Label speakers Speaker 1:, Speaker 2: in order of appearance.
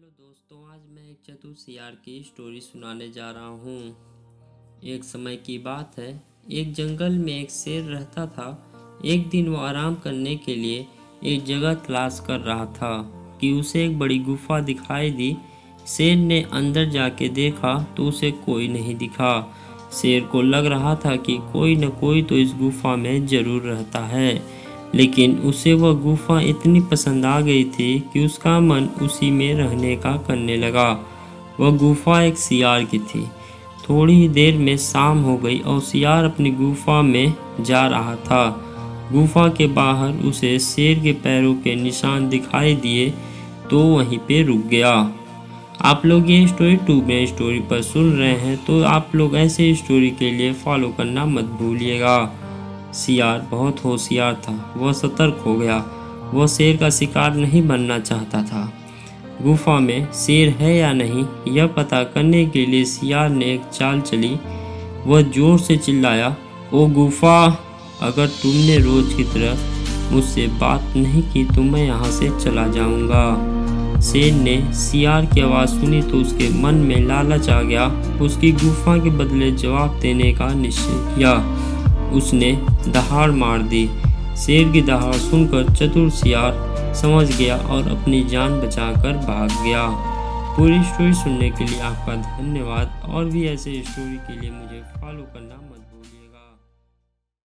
Speaker 1: Hello दोस्तों, आज मैं एक चतुर सियार की स्टोरी सुनाने जा रहा हूँ। एक समय की बात है, एक जंगल में एक शेर रहता था। एक दिन वो आराम करने के लिए एक जगह तलाश कर रहा था कि उसे एक बड़ी गुफा दिखाई दी। शेर ने अंदर जाके देखा तो उसे कोई नहीं दिखा। शेर को लग रहा था कि कोई न कोई तो इस गुफा में जरूर रहता है, लेकिन उसे वह गुफा इतनी पसंद आ गई थी कि उसका मन उसी में रहने का करने लगा। वह गुफा एक सियार की थी। थोड़ी ही देर में शाम हो गई और सियार अपनी गुफा में जा रहा था। गुफा के बाहर उसे शेर के पैरों के निशान दिखाई दिए तो वहीं पे रुक गया। आप लोग ये स्टोरी टू में स्टोरी पर सुन रहे हैं, तो आप लोग ऐसे स्टोरी के लिए फॉलो करना मत भूलिएगा। सियार बहुत होशियार था। वह सतर्क हो गया। वह शेर का शिकार नहीं बनना चाहता था। गुफा में शेर है या नहीं, यह पता करने के लिए सियार ने एक चाल चली। वह जोर से चिल्लाया, ओ गुफा, अगर तुमने रोज की तरह मुझसे बात नहीं की तो मैं यहाँ से चला जाऊँगा। शेर ने सियार की आवाज़ सुनी तो उसके मन में लालच आ गया। उसकी गुफा के बदले जवाब देने का निश्चय किया। उसने दहाड़ मार दी। शेर की दहाड़ सुनकर चतुर सियार समझ गया और अपनी जान बचाकर भाग गया। पूरी स्टोरी सुनने के लिए आपका धन्यवाद। और भी ऐसे स्टोरी के लिए मुझे फॉलो करना मत